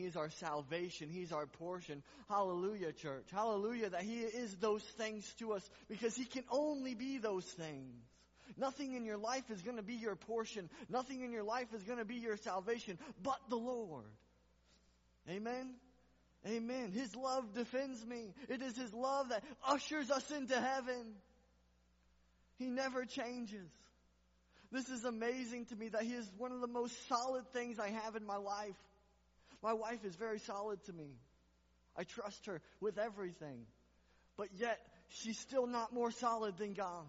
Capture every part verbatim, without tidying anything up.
is our salvation. He's our portion. Hallelujah, church. Hallelujah that He is those things to us because He can only be those things. Nothing in your life is going to be your portion. Nothing in your life is going to be your salvation but the Lord. Amen? Amen. His love defends me. It is His love that ushers us into heaven. He never changes. This is amazing to me that He is one of the most solid things I have in my life. My wife is very solid to me. I trust her with everything. But yet, she's still not more solid than God.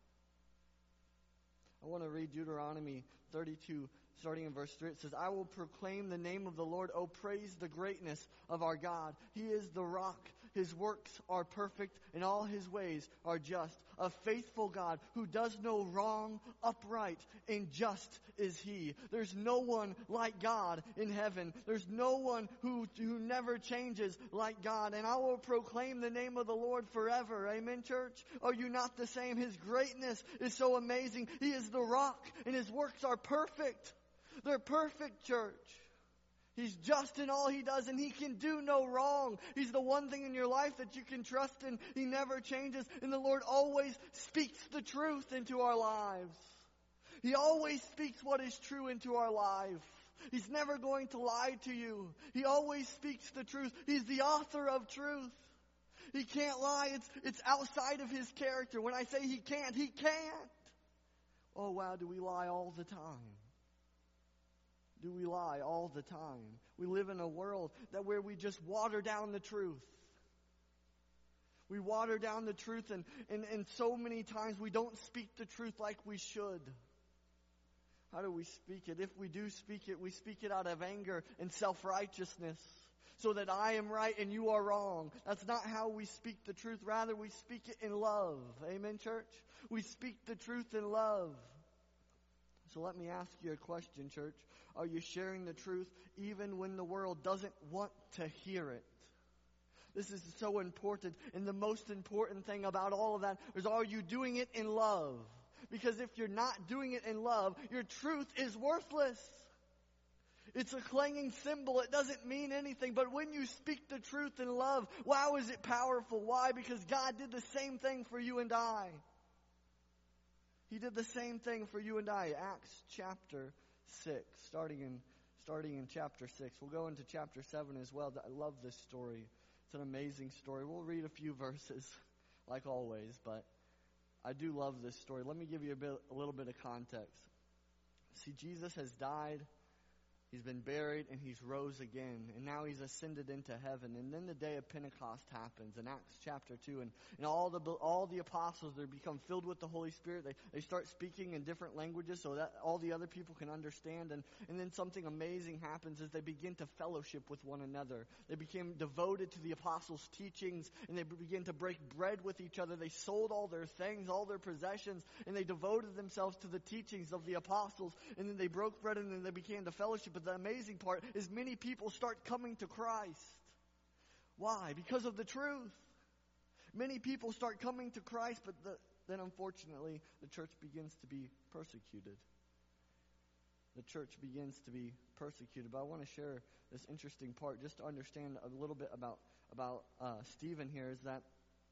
I want to read Deuteronomy thirty-two, starting in verse three. It says, I will proclaim the name of the Lord. Oh, praise the greatness of our God. He is the rock. His works are perfect, and all His ways are just. A faithful God who does no wrong, upright, and just is He. There's no one like God in heaven. There's no one who, who never changes like God. And I will proclaim the name of the Lord forever. Amen, church? Are you not the same? His greatness is so amazing. He is the rock, and His works are perfect. They're perfect, church. He's just in all He does, and He can do no wrong. He's the one thing in your life that you can trust in. He never changes, and the Lord always speaks the truth into our lives. He always speaks what is true into our life. He's never going to lie to you. He always speaks the truth. He's the author of truth. He can't lie. It's, it's outside of His character. When I say He can't, He can't. Oh, wow, do we lie all the time? Do we lie all the time? We live in a world that where we just water down the truth. We water down the truth, and, and, and so many times we don't speak the truth like we should. How do we speak it? If we do speak it, we speak it out of anger and self-righteousness, so that I am right and you are wrong. That's not how we speak the truth. Rather, we speak it in love. Amen, church? We speak the truth in love. So let me ask you a question, church. Are you sharing the truth even when the world doesn't want to hear it? This is so important. And the most important thing about all of that is, are you doing it in love? Because if you're not doing it in love, your truth is worthless. It's a clanging cymbal. It doesn't mean anything. But when you speak the truth in love, wow, is it powerful. Why? Because God did the same thing for you and I. He did the same thing for you and I. Acts chapter six, starting in starting in chapter six. We'll go into chapter seven as well. I love this story. It's an amazing story. We'll read a few verses, like always, but I do love this story. Let me give you a bit, a little bit of context. See, Jesus has died. He's been buried, and He's rose again. And now He's ascended into heaven. And then the day of Pentecost happens in Acts chapter two. And, and all the all the apostles, they become filled with the Holy Spirit. They, they start speaking in different languages so that all the other people can understand. And, and then something amazing happens as they begin to fellowship with one another. They became devoted to the apostles' teachings, and they begin to break bread with each other. They sold all their things, all their possessions, and they devoted themselves to the teachings of the apostles. And then they broke bread, and then they began to fellowship. But the amazing part is many people start coming to Christ. Why? Because of the truth. Many people start coming to Christ, but the, then unfortunately the church begins to be persecuted. The church begins to be persecuted. But I want to share this interesting part just to understand a little bit about, about uh, Stephen here, is that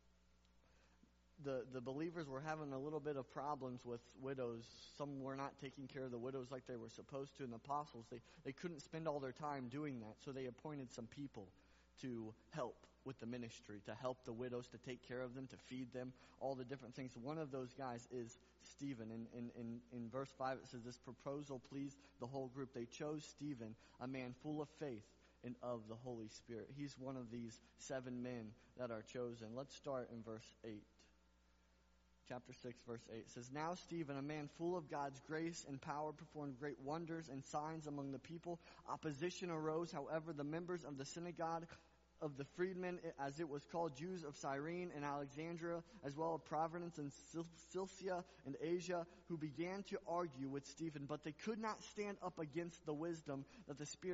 The, the believers were having a little bit of problems with widows. Some were not taking care of the widows like they were supposed to. And the apostles, they, they couldn't spend all their time doing that. So they appointed some people to help with the ministry, to help the widows, to take care of them, to feed them, all the different things. One of those guys is Stephen. In, in, in, in verse five, it says, this proposal pleased the whole group. They chose Stephen, a man full of faith and of the Holy Spirit. He's one of these seven men that are chosen. Let's start in verse eight. Chapter six, verse eight says, now Stephen, a man full of God's grace and power, performed great wonders and signs among the people. Opposition arose, however, the members of the synagogue of the freedmen, as it was called, Jews of Cyrene and Alexandria, as well as Providence and Cilicia and Asia, who began to argue with Stephen, but they could not stand up against the wisdom that the Spirit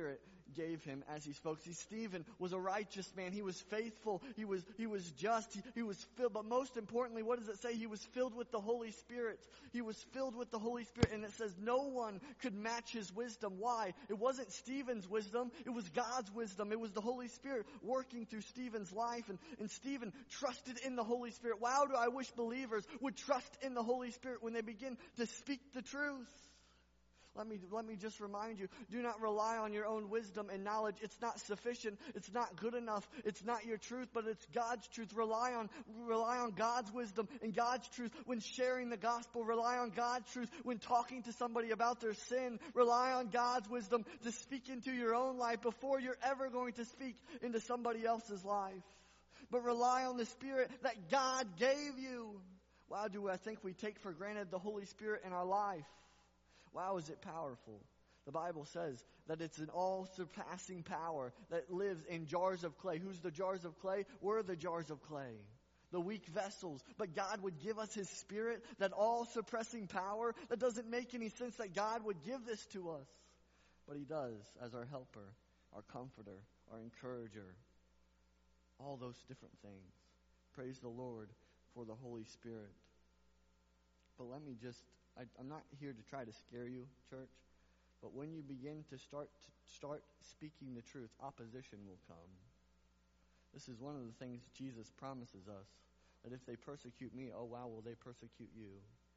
gave him as he spoke. See, Stephen was a righteous man. He was faithful. He was, he was just. He, he was filled. But most importantly, what does it say? He was filled with the Holy Spirit. He was filled with the Holy Spirit. And it says no one could match his wisdom. Why? It wasn't Stephen's wisdom. It was God's wisdom. It was the Holy Spirit working through Stephen's life. And, and Stephen trusted in the Holy Spirit. Wow, do I wish believers would trust in the Holy Spirit when they begin to speak the truth. Let me, let me just remind you, do not rely on your own wisdom and knowledge. It's not sufficient. It's not good enough. It's not your truth, but it's God's truth. Rely on, rely on God's wisdom and God's truth when sharing the gospel. Rely on God's truth when talking to somebody about their sin. Rely on God's wisdom to speak into your own life before you're ever going to speak into somebody else's life. But rely on the Spirit that God gave you. Wow, do I think we take for granted the Holy Spirit in our life? Wow, is it powerful? The Bible says that it's an all-surpassing power that lives in jars of clay. Who's the jars of clay? We're the jars of clay, the weak vessels. But God would give us His Spirit, that all-suppressing power. That doesn't make any sense that God would give this to us. But He does as our helper, our comforter, our encourager. All those different things. Praise the Lord for the Holy Spirit. But let me just... I, I'm not here to try to scare you, church, but when you begin to start to start speaking the truth, opposition will come. This is one of the things Jesus promises us, that if they persecute me, oh wow, will they persecute you?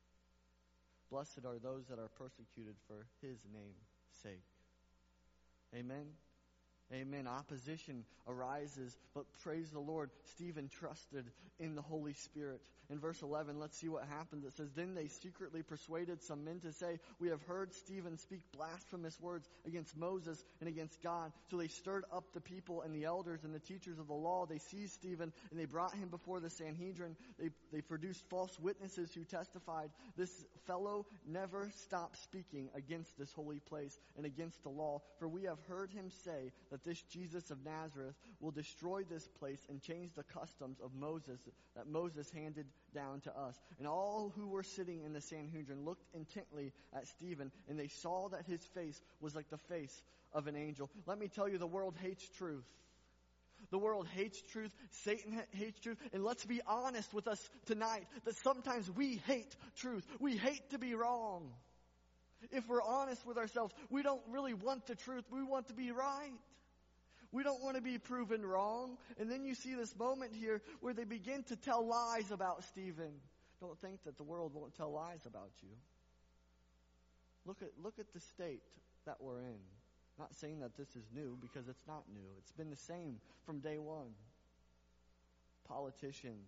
Blessed are those that are persecuted for His name's sake. Amen? Amen. Opposition arises, but praise the Lord, Stephen trusted in the Holy Spirit. In verse eleven, let's see what happens. It says, then they secretly persuaded some men to say, we have heard Stephen speak blasphemous words against Moses and against God. So they stirred up the people and the elders and the teachers of the law. They seized Stephen and they brought him before the Sanhedrin. They, they produced false witnesses who testified, this fellow never stopped speaking against this holy place and against the law. For we have heard him say that this Jesus of Nazareth will destroy this place and change the customs of Moses that Moses handed down to us. And all who were sitting in the Sanhedrin looked intently at Stephen, and they saw that his face was like the face of an angel. Let me tell you, the world hates truth. The world hates truth. Satan ha- hates truth. And let's be honest with us tonight that sometimes we hate truth. We hate to be wrong. If we're honest with ourselves, we don't really want the truth. We want to be right. We don't want to be proven wrong. And then you see this moment here where they begin to tell lies about Stephen. Don't think that the world won't tell lies about you. Look at, look at the state that we're in. Not saying that this is new, because it's not new. It's been the same from day one. Politicians,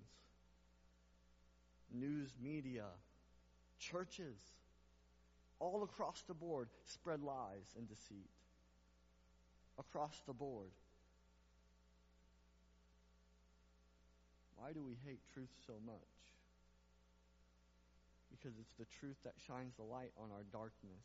news media, churches, all across the board spread lies and deceit. Across the board. Why do we hate truth so much? Because it's the truth that shines the light on our darkness.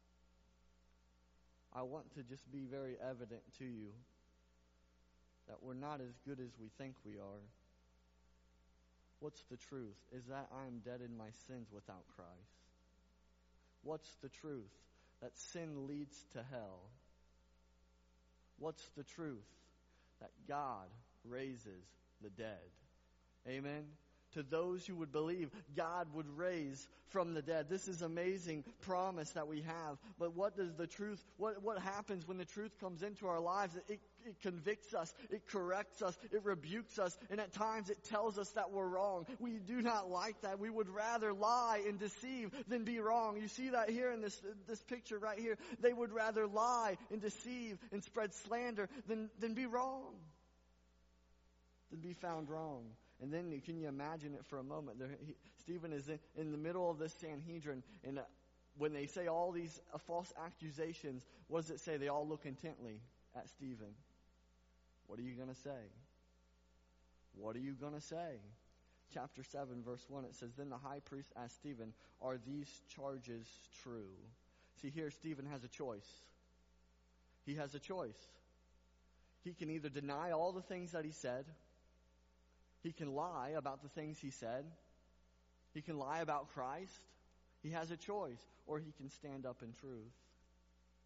I want to just be very evident to you that we're not as good as we think we are. What's the truth? Is that I am dead in my sins without Christ. What's the truth? That sin leads to hell. What's the truth? That God raises the dead. Amen? To those who would believe, God would raise from the dead. This is amazing promise that we have. But what does the truth, what, what happens when the truth comes into our lives? It, it convicts us, it corrects us, it rebukes us, and at times it tells us that we're wrong. We do not like that. We would rather lie and deceive than be wrong. You see that here in this, this picture right here. They would rather lie and deceive and spread slander than, than be wrong. Than be found wrong. And then can you imagine it for a moment? There, he, Stephen is in, in the middle of this Sanhedrin, and uh, when they say all these uh, false accusations, what does it say? They all look intently at Stephen. What are you going to say? What are you going to say? Chapter seven, verse one, it says, then the high priest asked Stephen, are these charges true? See, here Stephen has a choice. He has a choice. He can either deny all the things that he said. He can lie about the things he said. He can lie about Christ. He has a choice. Or he can stand up in truth.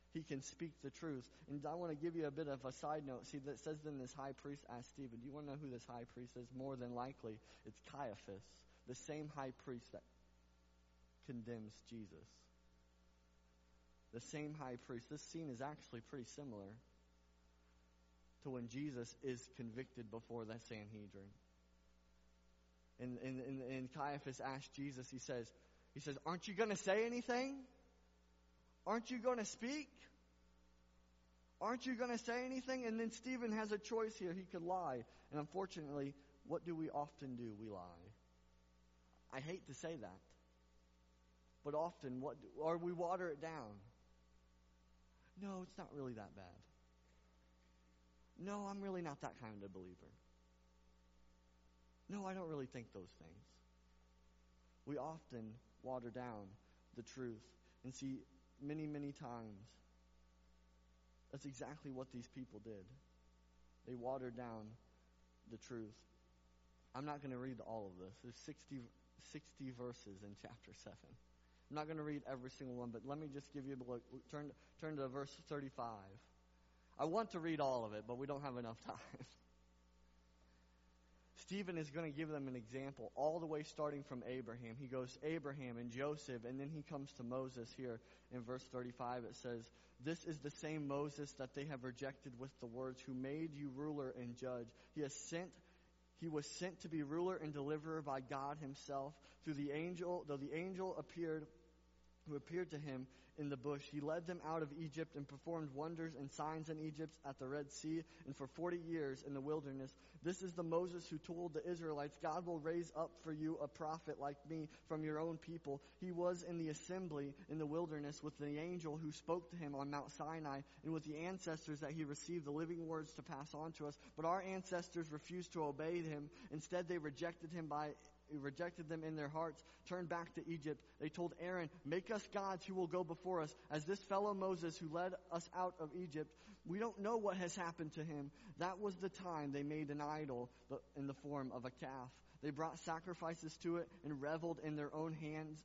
he can speak the truth. And I want to give you a bit of a side note. See, that says then this high priest asked Stephen, do you want to know who this high priest is? More than likely, it's Caiaphas, the same high priest that condemns Jesus. The same high priest. This scene is actually pretty similar to when Jesus is convicted before the Sanhedrin. And, and, and, and Caiaphas asked Jesus, he says, he says, aren't you going to say anything? Aren't you going to speak? Aren't you going to say anything? And then Stephen has a choice here. He could lie. And unfortunately, what do we often do? We lie. I hate to say that. But often, what do, or we water it down. No, it's not really that bad. No, I'm really not that kind of believer. No, I don't really think those things. We often water down the truth. And see, many, many times, that's exactly what these people did. They watered down the truth. I'm not going to read all of this. There's sixty, sixty verses in chapter seven. I'm not going to read every single one, but let me just give you a look. Turn, turn to verse thirty-five. I want to read all of it, but we don't have enough time. Stephen is going to give them an example all the way starting from Abraham. He goes Abraham and Joseph, and then he comes to Moses here in verse thirty-five. It says, this is the same Moses that they have rejected with the words, who made you ruler and judge. He has sent, he was sent to be ruler and deliverer by God himself through the angel, though the angel appeared, who appeared to him in the bush. He led them out of Egypt and performed wonders and signs in Egypt at the Red Sea and for forty years in the wilderness. This is the Moses who told the Israelites, God will raise up for you a prophet like me from your own people. He was in the assembly in the wilderness with the angel who spoke to him on Mount Sinai and with the ancestors that he received the living words to pass on to us. But our ancestors refused to obey him. Instead, they rejected him by rejected them in their hearts, turned back to Egypt. They told Aaron, make us gods who will go before us, as this fellow Moses who led us out of Egypt. We don't know what has happened to him. That was the time they made an idol in the form of a calf. They brought sacrifices to it and reveled in their own hands,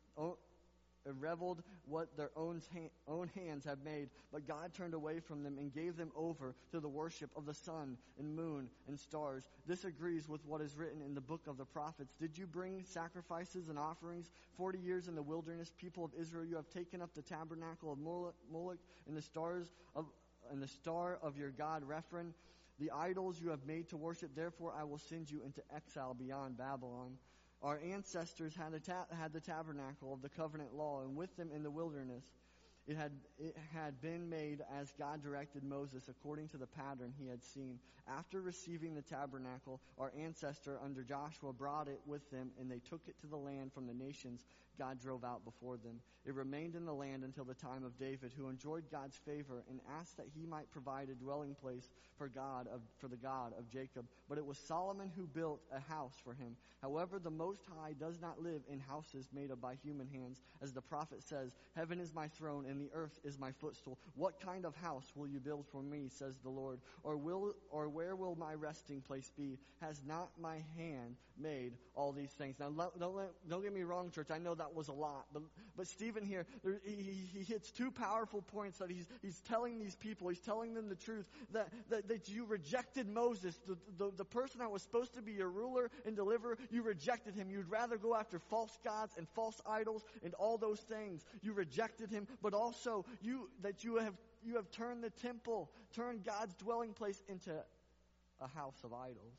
and reveled what their own, own hands had made. But God turned away from them and gave them over to the worship of the sun and moon and stars. This agrees with what is written in the book of the prophets. Did you bring sacrifices and offerings? Forty years in the wilderness, people of Israel, you have taken up the tabernacle of Moloch and the stars of and the star of your God Rephan, the idols you have made to worship. Therefore, I will send you into exile beyond Babylon. Our ancestors had, a ta- had the tabernacle of the covenant law, and with them in the wilderness, it had, it had been made as God directed Moses according to the pattern he had seen. After receiving the tabernacle, our ancestor under Joshua brought it with them, and they took it to the land from the nations God drove out before them. It remained in the land until the time of David, who enjoyed God's favor and asked that he might provide a dwelling place for God of, for the God of Jacob. But it was Solomon who built a house for him. However, the Most High does not live in houses made of by human hands. As the prophet says, heaven is my throne and the earth is my footstool. What kind of house will you build for me, says the Lord? Or will or where will my resting place be? Has not my hand made all these things? Now, don't, let, don't get me wrong, church. I know that was a lot. But, but Stephen here, there, he, he hits two powerful points that he's, he's telling these people. He's telling them the truth, that, that, that you rejected Moses, the, the, the person that was supposed to be your ruler and deliverer. You rejected him. You'd rather go after false gods and false idols and all those things. You rejected him, but also you that you have you have turned the temple, turned God's dwelling place into a house of idols.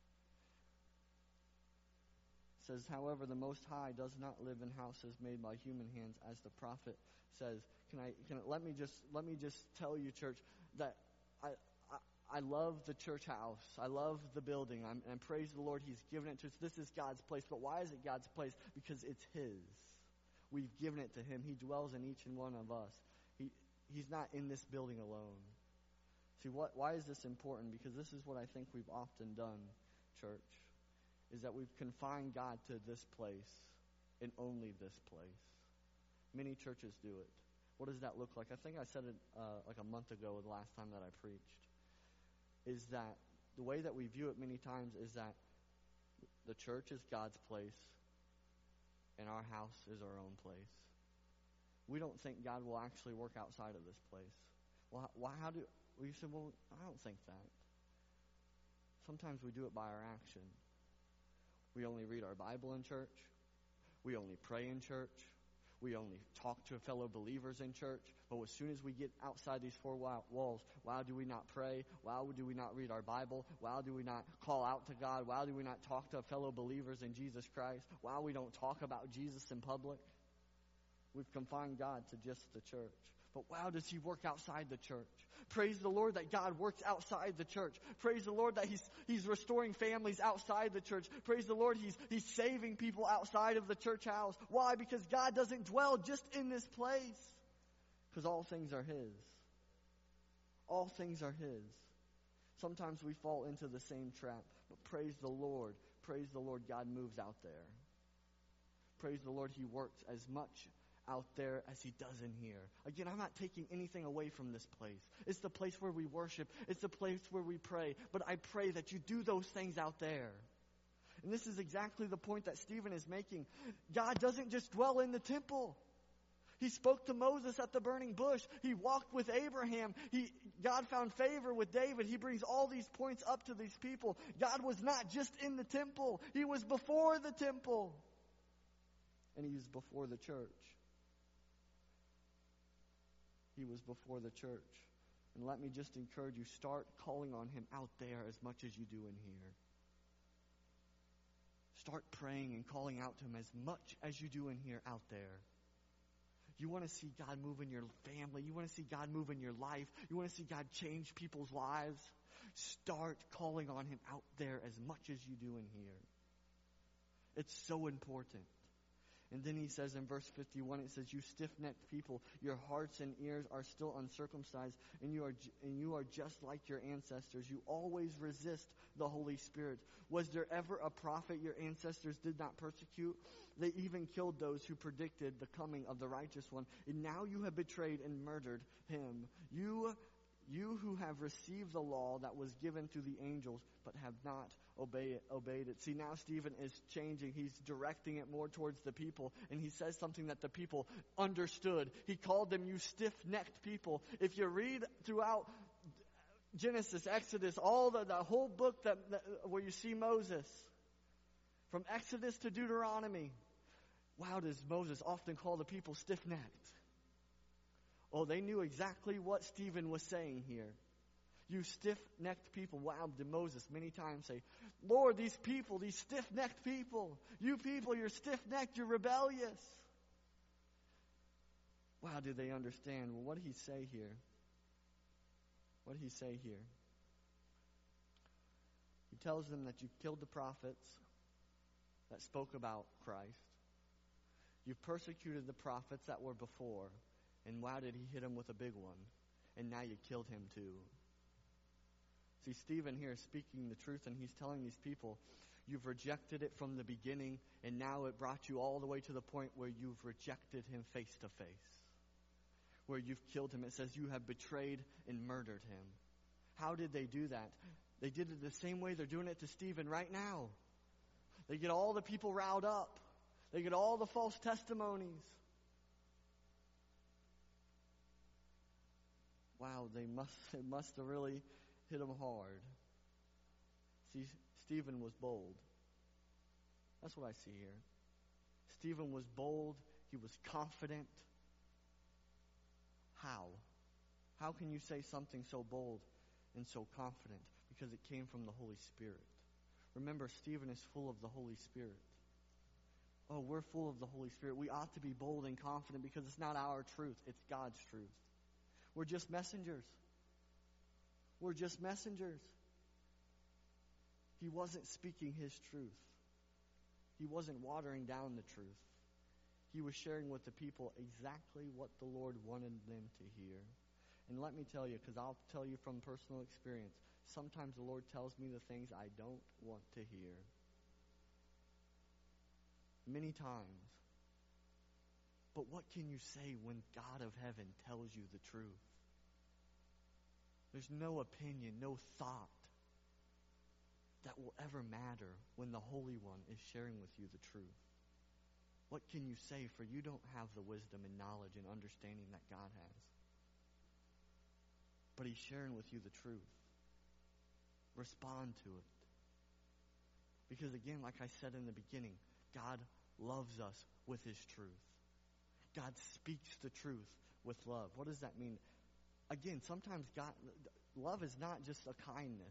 It says, however, the Most High does not live in houses made by human hands, as the prophet says. Can I? Can I, let me just let me just tell you, church, that I. I love the church house. I love the building. I'm, and praise the Lord, He's given it to us. This is God's place. But why is it God's place? Because it's His. We've given it to Him. He dwells in each and one of us. He, he's not in this building alone. See, what? Why is this important? Because this is what I think we've often done, church, is that we've confined God to this place and only this place. Many churches do it. What does that look like? I think I said it uh, like a month ago the last time that I preached. Is that the way that we view it many times is that the church is God's place and our house is our own place. we don't think God will actually work outside of this place. Well, why? How do well, you say? Well, I don't think that. Sometimes we do it by our action. We only read our Bible in church. We only pray in church. We only talk to fellow believers in church. But as soon as we get outside these four walls, why do we not pray? Why do we not read our Bible? Why do we not call out to God? Why do we not talk to fellow believers in Jesus Christ? Why we don't talk about Jesus in public? We've confined God to just the church. But wow, does He work outside the church? Praise the Lord that God works outside the church. Praise the Lord that He's He's restoring families outside the church. Praise the Lord He's He's saving people outside of the church house. Why? Because God doesn't dwell just in this place. Because all things are His. All things are His. Sometimes we fall into the same trap. But praise the Lord. Praise the Lord, God moves out there. Praise the Lord, He works as much out there as He does in here. Again, I'm not taking anything away from this place. It's the place where we worship. It's the place where we pray. But I pray that you do those things out there. And this is exactly the point that Stephen is making. God doesn't just dwell in the temple. He spoke to Moses at the burning bush. He walked with Abraham. He, God found favor with David. He brings all these points up to these people. God was not just in the temple. He was before the temple. And He was before the church. He was before the church. And let me just encourage you, start calling on Him out there as much as you do in here. Start praying and calling out to Him as much as you do in here out there. You want to see God move in your family. You want to see God move in your life. You want to see God change people's lives. Start calling on Him out there as much as you do in here. It's so important. And then he says in verse fifty-one, it says, "You stiff-necked people, your hearts and ears are still uncircumcised, and you are and you are just like your ancestors. You always resist the Holy Spirit. Was there ever a prophet your ancestors did not persecute? They even killed those who predicted the coming of the righteous one. And now you have betrayed and murdered him. You You who have received the law that was given to the angels, but have not obey it, obeyed it." See, now Stephen is changing. He's directing it more towards the people. And he says something that the people understood. He called them, "You stiff-necked people." If you read throughout Genesis, Exodus, all the, the whole book that, that where you see Moses, from Exodus to Deuteronomy, wow, does Moses often call the people stiff-necked. Oh, they knew exactly what Stephen was saying here. "You stiff-necked people." Wow, did Moses many times say, "Lord, these people, these stiff-necked people, you people, you're stiff-necked, you're rebellious." Wow, did they understand? Well, what did he say here? What did he say here? He tells them that you killed the prophets that spoke about Christ. You've persecuted the prophets that were before. And wow, did he hit him with a big one. And now you killed him too. See, Stephen here is speaking the truth, and he's telling these people, you've rejected it from the beginning, and now it brought you all the way to the point where you've rejected him face to face. Where you've killed him. It says you have betrayed and murdered him. How did they do that? They did it the same way they're doing it to Stephen right now. They get all the people riled up. They get all the false testimonies. Wow, they must it must have really hit him hard. See, Stephen was bold. That's what I see here. Stephen was bold. He was confident. How? How can you say something so bold and so confident? Because it came from the Holy Spirit. Remember, Stephen is full of the Holy Spirit. Oh, we're full of the Holy Spirit. We ought to be bold and confident because it's not our truth. It's God's truth. We're just messengers. We're just messengers. He wasn't speaking his truth. He wasn't watering down the truth. He was sharing with the people exactly what the Lord wanted them to hear. And let me tell you, because I'll tell you from personal experience, sometimes the Lord tells me the things I don't want to hear. Many times. But what can you say when God of heaven tells you the truth? There's no opinion, no thought that will ever matter when the Holy One is sharing with you the truth. What can you say? For you don't have the wisdom and knowledge and understanding that God has. But he's sharing with you the truth. Respond to it. Because again, like I said in the beginning, God loves us with his truth. God speaks the truth with love. What does that mean? Again, sometimes God, love is not just a kindness.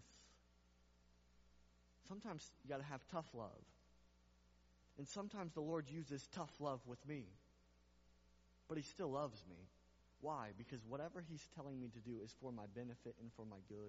Sometimes you got to have tough love. And sometimes the Lord uses tough love with me. But he still loves me. Why? Because whatever he's telling me to do is for my benefit and for my good.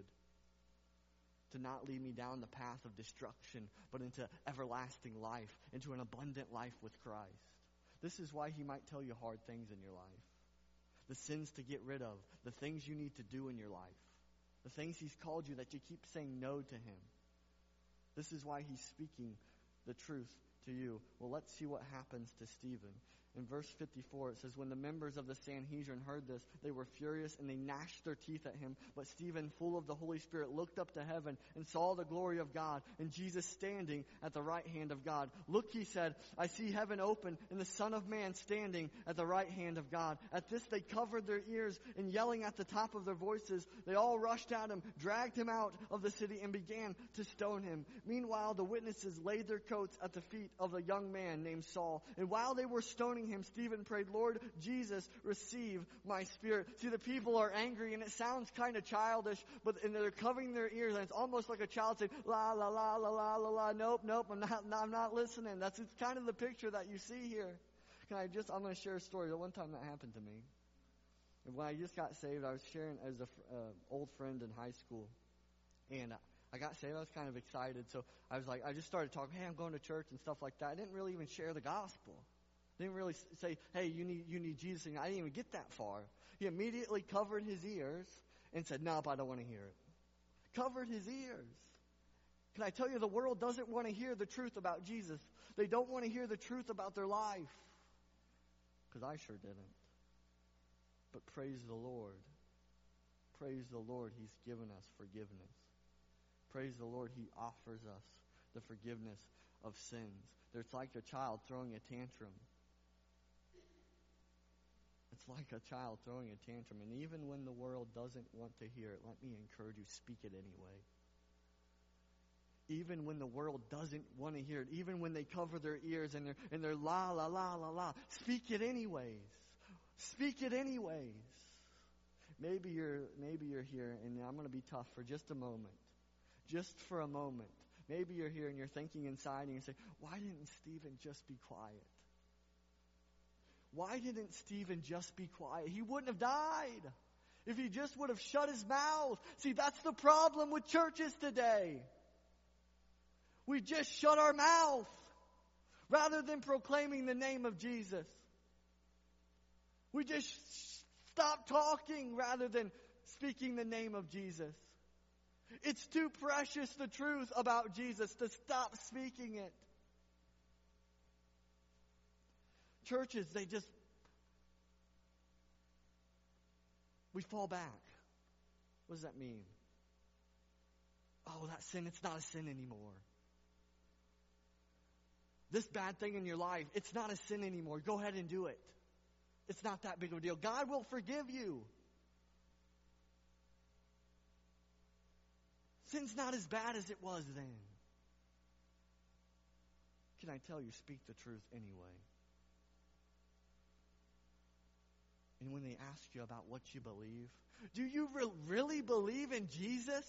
To not lead me down the path of destruction, but into everlasting life, into an abundant life with Christ. This is why he might tell you hard things in your life. The sins to get rid of, the things you need to do in your life, the things he's called you that you keep saying no to him. This is why he's speaking the truth to you. Well, let's see what happens to Stephen. In verse fifty-four, it says, when the members of the Sanhedrin heard this, they were furious and they gnashed their teeth at him. But Stephen, full of the Holy Spirit, looked up to heaven and saw the glory of God and Jesus standing at the right hand of God. Look, he said, I see heaven open and the Son of Man standing at the right hand of God. At this they covered their ears, and yelling at the top of their voices, they all rushed at him, dragged him out of the city, and began to stone him. Meanwhile, the witnesses laid their coats at the feet of a young man named Saul. And while they were stoning him, Stephen prayed, Lord Jesus, receive my spirit. See, the people are angry, and it sounds kind of childish, but and they're covering their ears, and it's almost like a child saying, la, la, la, la, la, la, la, nope, nope, I'm not, I'm not listening. That's it's kind of the picture that you see here. Can I just, I'm going to share a story. The one time that happened to me. When I just got saved, I was sharing as an uh, old friend in high school, and I got saved. I was kind of excited, so I was like, I just started talking, hey, I'm going to church and stuff like that. I didn't really even share the gospel. Didn't really say, hey, you need you need Jesus. I didn't even get that far. He immediately covered his ears and said, nope, I don't want to hear it. Covered his ears. Can I tell you, the world doesn't want to hear the truth about Jesus. They don't want to hear the truth about their life. Because I sure didn't. But praise the Lord. Praise the Lord, he's given us forgiveness. Praise the Lord, he offers us the forgiveness of sins. It's like a child throwing a tantrum. It's like a child throwing a tantrum. And even when the world doesn't want to hear it, let me encourage you, speak it anyway. Even when the world doesn't want to hear it, even when they cover their ears and they're, and they're la, la, la, la, la, speak it anyways. Speak it anyways. Maybe you're, maybe you're here, and I'm going to be tough for just a moment. Just for a moment. Maybe you're here and you're thinking inside and you say, why didn't Stephen just be quiet? Why didn't Stephen just be quiet? He wouldn't have died if he just would have shut his mouth. See, that's the problem with churches today. We just shut our mouth rather than proclaiming the name of Jesus. We just stop talking rather than speaking the name of Jesus. It's too precious, the truth about Jesus, to stop speaking it. Churches, they just, we fall back. What does that mean? Oh, that sin, it's not a sin anymore. This bad thing in your life, it's not a sin anymore. Go ahead and do it. It's not that big of a deal. God will forgive you. Sin's not as bad as it was then. Can I tell you, speak the truth anyway. And when they ask you about what you believe, do you re- really believe in Jesus?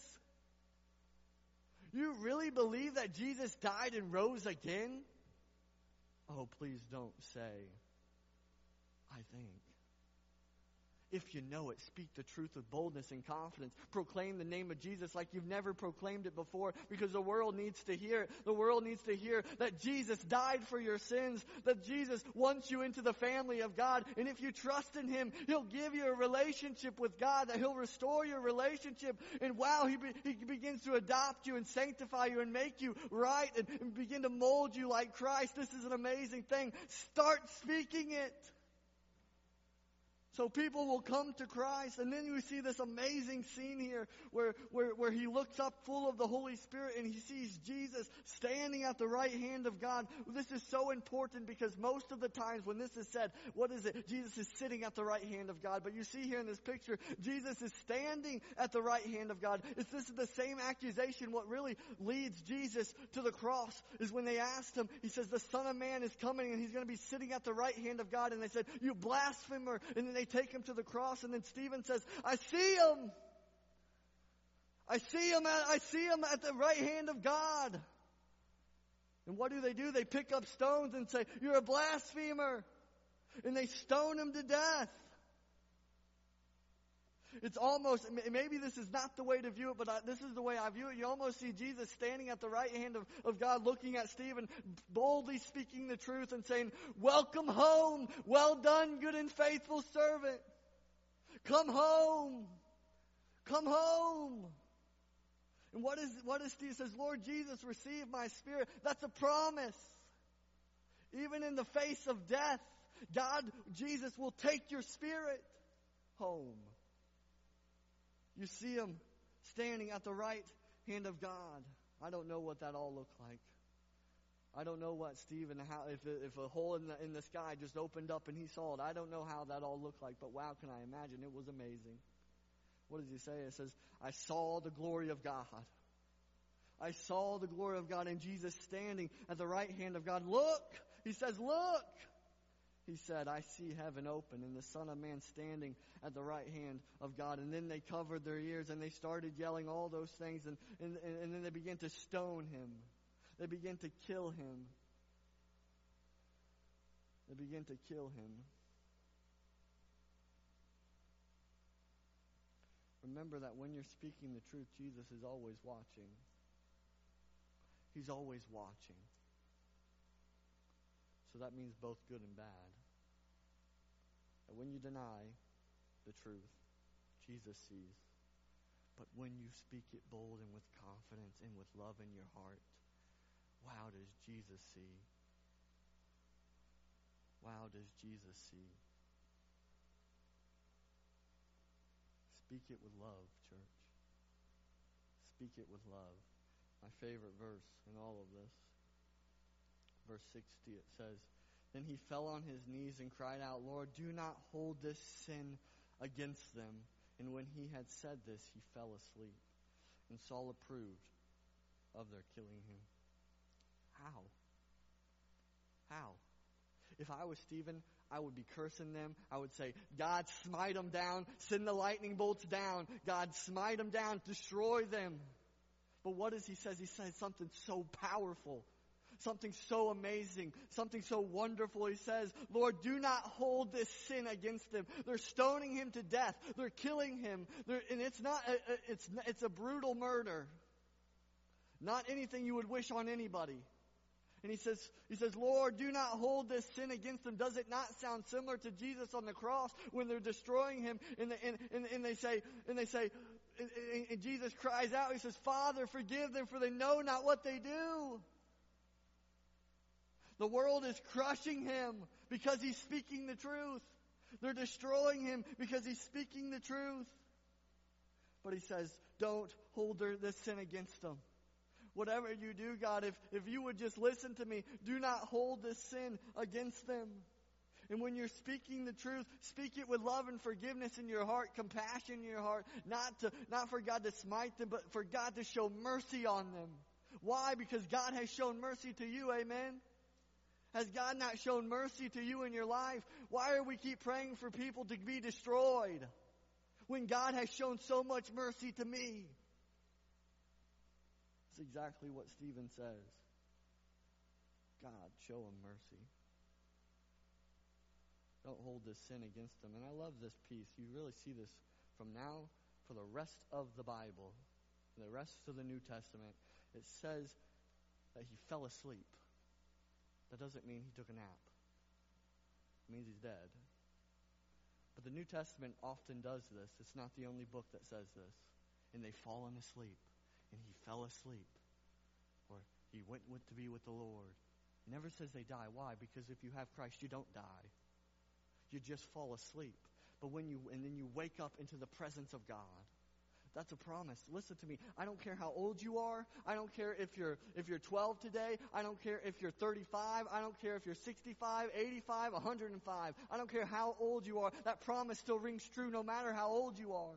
You really believe that Jesus died and rose again? Oh, please don't say, I think. If you know it, speak the truth with boldness and confidence. Proclaim the name of Jesus like you've never proclaimed it before, because the world needs to hear it. The world needs to hear that Jesus died for your sins, that Jesus wants you into the family of God. And if you trust in him, he'll give you a relationship with God, that he'll restore your relationship. And wow, he, be, he begins to adopt you and sanctify you and make you right and, and begin to mold you like Christ. This is an amazing thing. Start speaking it. So people will come to Christ. And then we see this amazing scene here where, where, where he looks up full of the Holy Spirit and he sees Jesus standing at the right hand of God. This is so important because most of the times when this is said, what is it? Jesus is sitting at the right hand of God. But you see here in this picture, Jesus is standing at the right hand of God. It's, this is the same accusation. What really leads Jesus to the cross is when they asked him, he says, the Son of Man is coming and he's going to be sitting at the right hand of God. And they said, you blasphemer. And then they take him to the cross, and then Stephen says, I see him. I see him at, I see him at the right hand of God. And what do they do? They pick up stones and say, you're a blasphemer. And they stone him to death. It's almost, maybe this is not the way to view it, but I, this is the way I view it. You almost see Jesus standing at the right hand of, of God, looking at Stephen, boldly speaking the truth and saying, welcome home. Well done, good and faithful servant. Come home. Come home. And what is, what is Stephen says, Lord Jesus, receive my spirit. That's a promise. Even in the face of death, God, Jesus will take your spirit home. You see him standing at the right hand of God. I don't know what that all looked like. I don't know what Stephen, how if if a hole in the in the sky just opened up and he saw it. I don't know how that all looked like, but wow, can I imagine? It was amazing. What does he say? It says, I saw the glory of God. I saw the glory of God and Jesus standing at the right hand of God. Look! He says, look! He said, I see heaven open and the Son of Man standing at the right hand of God. And then they covered their ears and they started yelling all those things. And, and, and then they began to stone him. They began to kill him. They began to kill him. Remember that when you're speaking the truth, Jesus is always watching. He's always watching. So that means both good and bad. And when you deny the truth, Jesus sees. But when you speak it bold and with confidence and with love in your heart, wow, does Jesus see. Wow, does Jesus see. Speak it with love, church. Speak it with love. My favorite verse in all of this. Verse sixty, it says, then he fell on his knees and cried out, Lord, do not hold this sin against them. And when he had said this, he fell asleep. And Saul approved of their killing him. How? How? If I was Stephen, I would be cursing them. I would say, God, smite them down. Send the lightning bolts down. God, smite them down. Destroy them. But what does he say? He says something so powerful. Something so amazing, something so wonderful. He says, Lord, do not hold this sin against them. They're stoning him to death. They're killing him. They're, and it's not, a, it's, it's a brutal murder. Not anything you would wish on anybody. And he says, he says, Lord, do not hold this sin against them. Does it not sound similar to Jesus on the cross when they're destroying him? And, the, and, and, and they say, and they say, and, and Jesus cries out. He says, Father, forgive them, for they know not what they do. The world is crushing him because he's speaking the truth. They're destroying him because he's speaking the truth. But he says, don't hold their, this sin against them. Whatever you do, God, if, if you would just listen to me, do not hold this sin against them. And when you're speaking the truth, speak it with love and forgiveness in your heart, compassion in your heart, not to, not for God to smite them, but for God to show mercy on them. Why? Because God has shown mercy to you, amen? Has God not shown mercy to you in your life? Why are we keep praying for people to be destroyed when God has shown so much mercy to me? That's exactly what Stephen says. God, show him mercy. Don't hold this sin against them. And I love this piece. You really see this from now for the rest of the Bible, the rest of the New Testament. It says that he fell asleep. That doesn't mean he took a nap. It means he's dead. But the New Testament often does this. It's not the only book that says this. And they've fallen asleep. And he fell asleep. Or he went with, to be with the Lord. It never says they die. Why? Because if you have Christ, you don't die. You just fall asleep. but when you and then you wake up into the presence of God. That's a promise. Listen to me. I don't care how old you are. I don't care if you're if you're twelve today. I don't care if you're thirty-five. I don't care if you're sixty-five, eighty-five, one hundred five. I don't care how old you are. That promise still rings true no matter how old you are.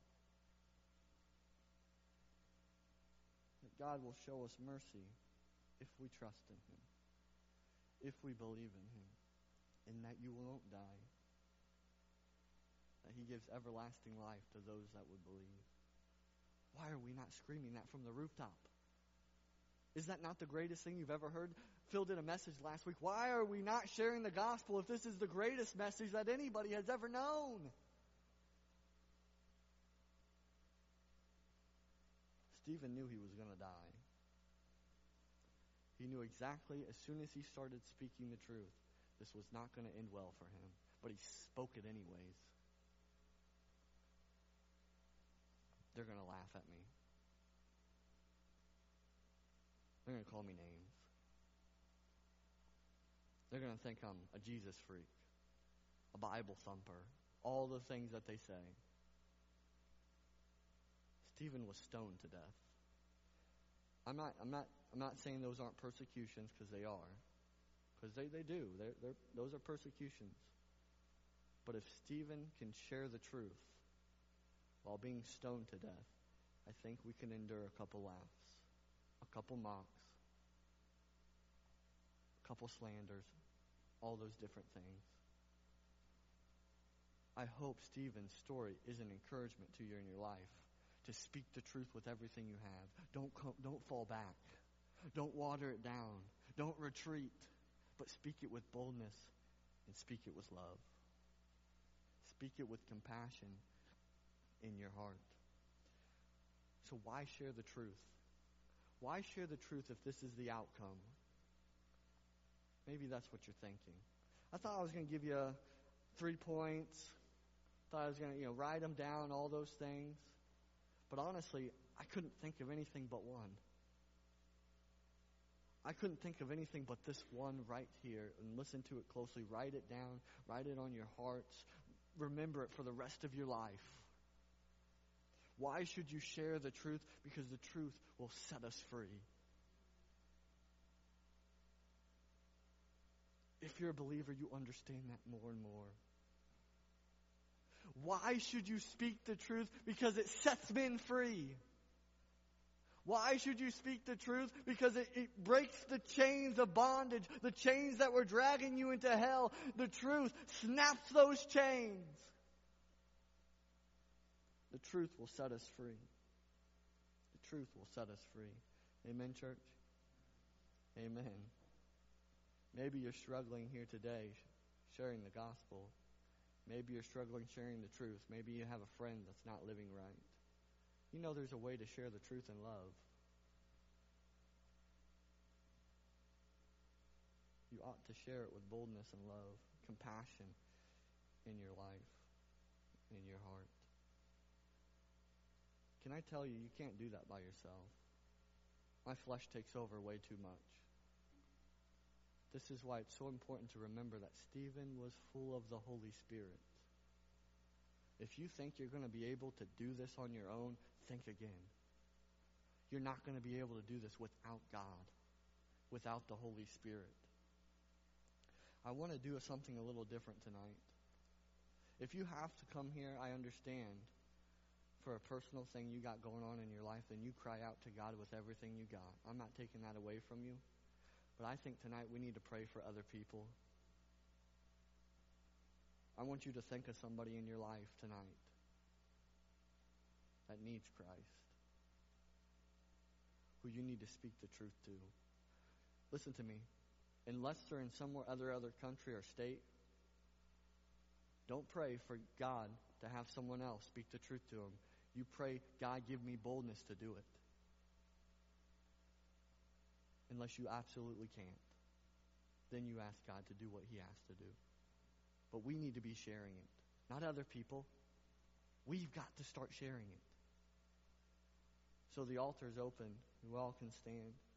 That God will show us mercy if we trust in Him, if we believe in Him, and that you won't die. That He gives everlasting life to those that would believe. Why are we not screaming that from the rooftop? Is that not the greatest thing you've ever heard? Phil did a message last week. Why are we not sharing the gospel if this is the greatest message that anybody has ever known? Stephen knew he was going to die. He knew exactly as soon as he started speaking the truth, this was not going to end well for him. But he spoke it anyways. They're going to laugh at me. They're going to call me names. They're going to think I'm a Jesus freak, a Bible thumper, all the things that they say. Stephen was stoned to death. I'm not, I'm not, I'm not saying those aren't persecutions, because they are. Because they, they do. They're, they're, those are persecutions. But if Stephen can share the truth while being stoned to death, I think we can endure a couple laughs, a couple mocks, a couple slanders, all those different things. I hope Stephen's story is an encouragement to you in your life to speak the truth with everything you have. Don't co- don't fall back. Don't water it down. Don't retreat, but speak it with boldness and speak it with love. Speak it with compassion in your heart. So why share the truth? Why share the truth if this is the outcome? Maybe that's what you're thinking. I thought I was going to give you three points. Thought I was going to, you know, write them down, all those things. But honestly, I couldn't think of anything but one. I couldn't think of anything but this one right here. And listen to it closely. Write it down. Write it on your hearts. Remember it for the rest of your life. Why should you share the truth? Because the truth will set us free. If you're a believer, you understand that more and more. Why should you speak the truth? Because it sets men free. Why should you speak the truth? Because it, it breaks the chains of bondage, the chains that were dragging you into hell. The truth snaps those chains. The truth will set us free. The truth will set us free. Amen, church? Amen. Maybe you're struggling here today sharing the gospel. Maybe you're struggling sharing the truth. Maybe you have a friend that's not living right. You know there's a way to share the truth in love. You ought to share it with boldness and love, compassion in your life, in your heart. Can I tell you, you can't do that by yourself. My flesh takes over way too much. This is why it's so important to remember that Stephen was full of the Holy Spirit. If you think you're going to be able to do this on your own, think again. You're not going to be able to do this without God, without the Holy Spirit. I want to do something a little different tonight. If you have to come here, I understand. For a personal thing you got going on in your life, then you cry out to God with everything you got. I'm not taking that away from you. But I think tonight we need to pray for other people. I want you to think of somebody in your life tonight that needs Christ, who you need to speak the truth to. Listen to me. Unless they're in some other other country or state, don't pray for God to have someone else speak the truth to them. You pray, God, give me boldness to do it. Unless you absolutely can't. Then you ask God to do what He has to do. But we need to be sharing it. Not other people. We've got to start sharing it. So the altar is open. We all can stand.